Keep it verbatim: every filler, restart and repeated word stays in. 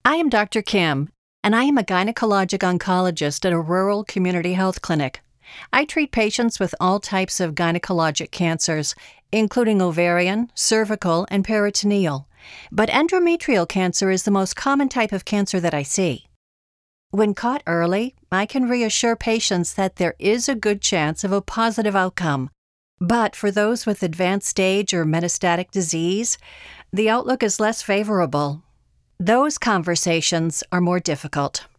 I am Doctor Kim, and I am a gynecologic oncologist at a rural community health clinic. I treat patients with all types of gynecologic cancers, including ovarian, cervical, and peritoneal. But endometrial cancer is the most common type of cancer that I see. When caught early, I can reassure patients that there is a good chance of a positive outcome. But for those with advanced stage or metastatic disease, the outlook is less favorable. Those conversations are more difficult.